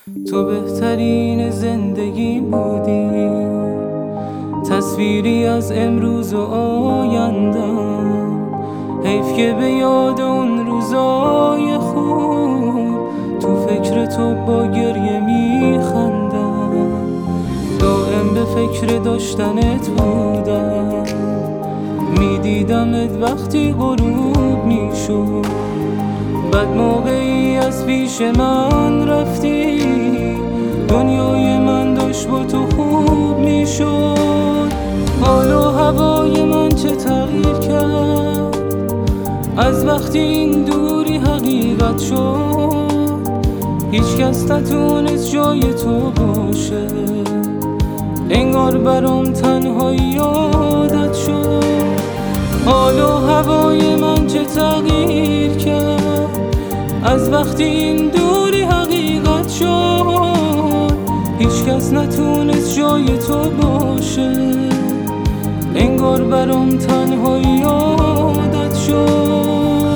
تو بهترین زندگی بودی، تصویری از امروز و آیندم. حیف که به یاد اون روزای خوب تو فکر تو با گریه میخندم. دائم به فکر داشتنت بودم، میدیدمت وقتی غروب میشد. بعد موقعی از پیش من رفتی، دنیای من داشت با تو خوب میشد. حال و هوای من چه تغییر کرد از وقتی این دوری حقیقت شد. هیچ کس نتونست جای تو باشه، انگار برام تنهایی عادت شد. حال و هوای من چه تغییر کرد از وقتی این دوری حقیقت شد. هیچ کس نتونست جای تو باشه، انگار برام تنهایی عادت شد.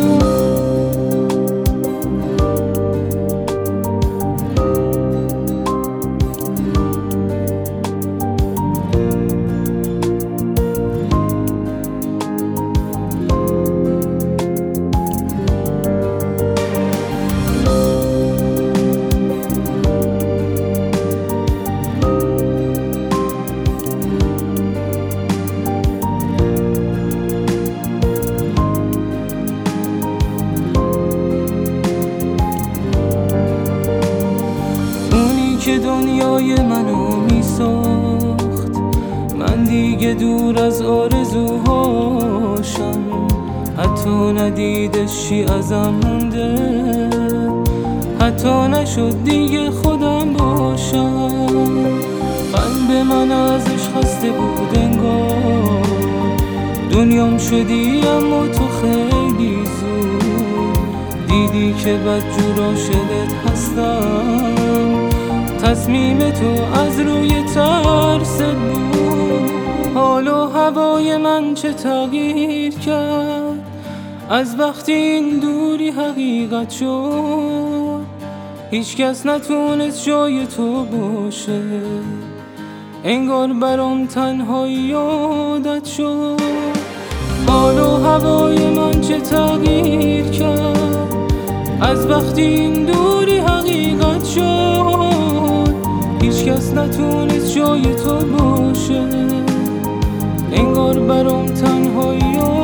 که دنیای منو میساخت، من دیگه دور از آرزوهاشم. حتی ندیدش چی ازم مونده، حتی نشد دیگه خودم باشم. قلب من ازش خسته بود انگار، دنیام شدی اما تو خیلی زود دیدی که بدجور عاشقت هستم. تصمیم تو از روی ترست بود. حال و هوای من چه تغییر کرد از وقتی این دوری حقیقت شد. هیچ کس نتونست جای تو باشه، انگار برام تنهایی عادت شد. حال و هوای من چه تغییر کرد از وقتی این دوری حقیقت شد. هیچ کس نتونست جای تو باشه، انگار برام تنهایی